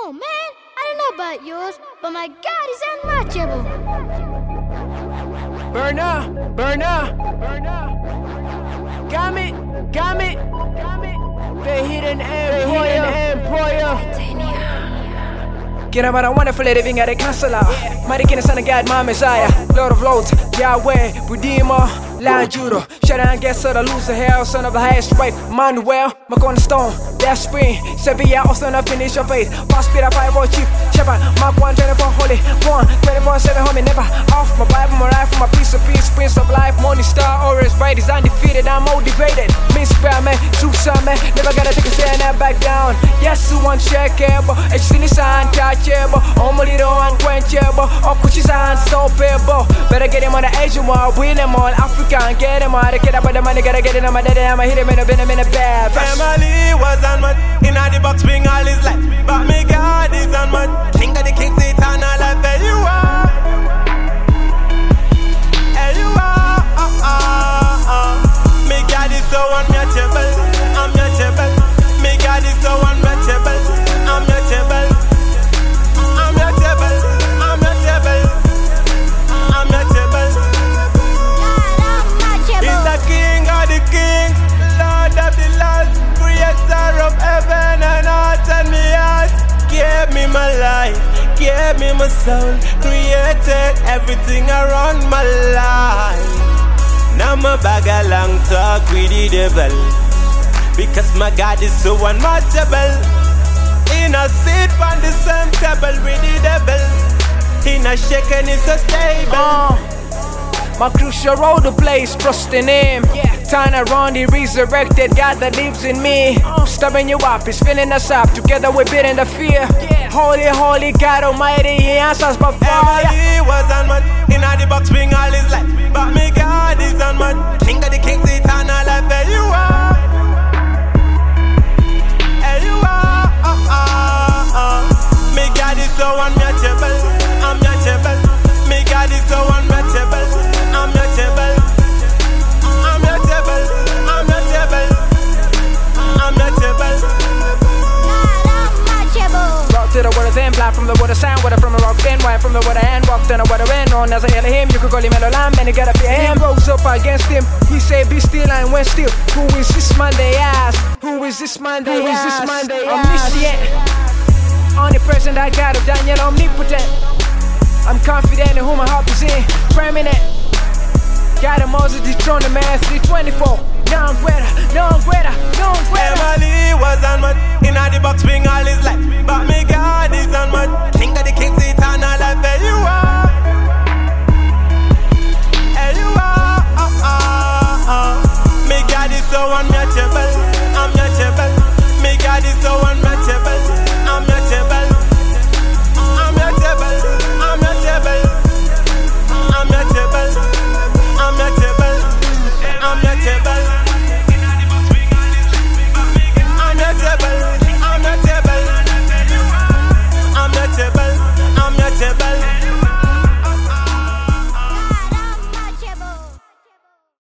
Oh man, I don't know about yours, but my God is unmatchable. Burner, burner, burner. Got me. The hidden employer. Get about a wonderful living at a castle. Mighty King, Son of God, my Messiah. Lord of Lords, Yahweh, Redeemer, Lion Judah. Shut down, guess of the loser, hell, son of the highest right. Manuel, my cornerstone, that spring. Sevilla, also not finish your faith. Boss Peter, 5-4 chief, Shepherd, Mark 1, 24, holy, 1, 24-7, homie, never off. My Bible, my life, my piece of peace, Prince of life, morning star, always bright, is undefeated, I'm motivated. Miss man, Susa, man, never gotta take a stand and back down. Yes, who want checkable, it's in his hand, touchable, only the unquenchable, or Kuchi's unstoppable. Better get him on the Asian wall, win them all, African, get him all, get up with the money, gotta get it on my daddy, I'ma hit him in a bad. Family was on mud, in the box, bring all his life, but me God is on mud, King of the kings, eternal life, there you are. There you are, me God is so unmatchable, unmatchable, me God is so unmatchable, unmatchable, unmatchable, unmatchable, unmatchable. He's the King of the kings, Lord of the lords, creator of heaven and earth, and me heart gave me my life, gave me my soul, created everything around my life. Now my bag a long talk with the devil, because my God is so unmatchable. In a seat on the same table with the devil, in a shaking is so stable. My crew sure roll the place, trusting him. Turn around, the resurrected God that lives in me. Stubborn you up, he's filling us up. Together we're beating the fear. Holy, holy God Almighty, he answers by fire. Emily was on mud, in the box, bring all his life, but me God is on mud, King of the kings, eternal life, there you are. There you are, me God is so unmatchable, unmatchable, me God is so unmatchable, unmatchable, unmatchable, unmatchable, unmatchable. Rock to the water, then fly from the water, sound water from a rock, then wine from the water, and walk down the water, and on as I hail him. You could call him Elohim, and you gotta fear him. Rose up against him, he said, be still, and went still. Who is this man, they ask? Who is this man, they ask? Omniscient, omnipresent, I got of Daniel, omnipotent. I'm confident in who my heart is in, preeminent. Got a Moses, the throne, the man, 324. No greater. Emily was on mud, in the box, bring all his life, but me God is on mud, King of the kings, eternal life, there you are. There you are, me God is so unmatchable.